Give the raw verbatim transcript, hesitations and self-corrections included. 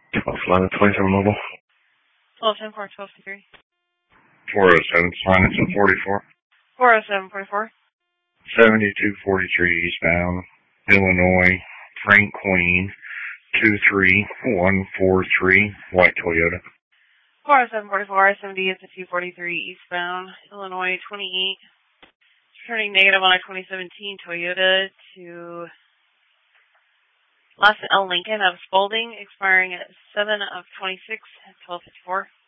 Line of twenty-seven mobile. twelve ten four twelve three. four oh seven, line of forty-four. four oh seven forty-four. seventy-two forty-three eastbound, Illinois, Frank Queen, two three one four three, white Toyota. four oh seven forty-four, seventy-two forty-three eastbound, Illinois, twenty-eight. Turning negative on a twenty seventeen Toyota to Los L. Lincoln of Spalding, expiring at seven of twenty-six, twelve fifty-four.